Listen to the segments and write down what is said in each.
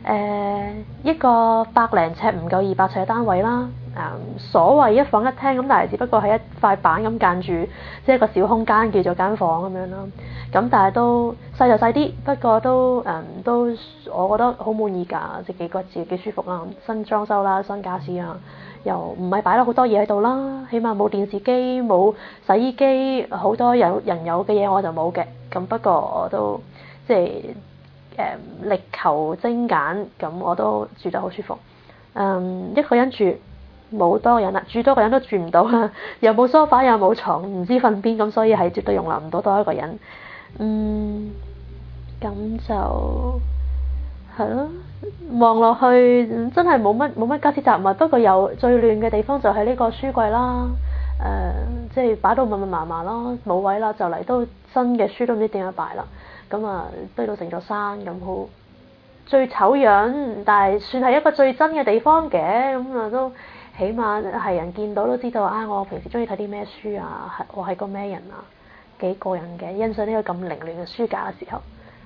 一個100零尺唔夠200尺嘅單位啦，所謂一房一廳咁，但係只不過係一塊板咁間住，即係一個小空間叫做間房咁樣啦。咁但係都細就細啲，不過都我覺得好滿意㗎，即係幾舒服啦，新裝修啦，新傢俬啊，又唔係擺咗好多嘢喺度啦，起碼冇電視機、冇洗衣機，好多人有嘅嘢我就冇嘅。咁不過我都即係力求精簡，咁我都住得好舒服。一個人住冇多個人啦，住多個人都住唔到啦，又冇梳化又冇床，唔知瞓邊，咁所以係絕對容納唔到多一個人。咁就係咯，望落去真係冇乜家私雜物，不過有最亂嘅地方就係呢個書櫃啦。即係擺到密密麻麻啦，冇位啦，就嚟都新嘅書都唔知點樣擺啦。咁啊堆到成座山咁，好最醜樣，但係算係一個最真嘅地方嘅。咁啊都起碼係人見到都知道啊，我平時中意睇啲咩書啊，我係個咩人啊，幾過癮嘅，欣賞呢個咁凌亂嘅書架嘅時候。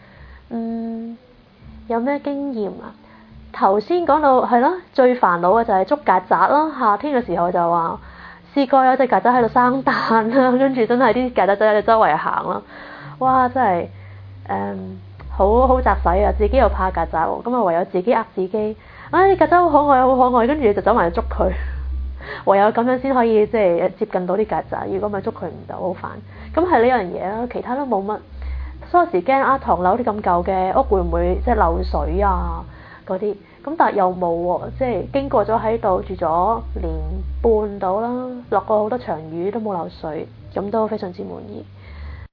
有咩經驗啊？頭先講到係咯，最煩惱嘅就係捉曱甴啦。夏天嘅時候就話試過有隻曱甴喺度生蛋啦，跟住真係啲曱甴仔喺度周圍行啦。哇！真係好雜使啊！自己又怕曱甴喎，咁啊唯有自己呃自己。曱甴好可愛，好可愛，跟住就走埋去捉佢。唯有咁樣先可以即係接近到啲曱甴，如果咪捉佢唔到，好煩。咁係呢樣嘢啦，其他都冇乜。初時驚唐樓啲咁舊嘅屋會唔會即係漏水啊嗰啲，咁但係又冇喎，即係經過咗喺度住咗年半到啦，落過好多場雨都冇漏水，咁都非常之滿意。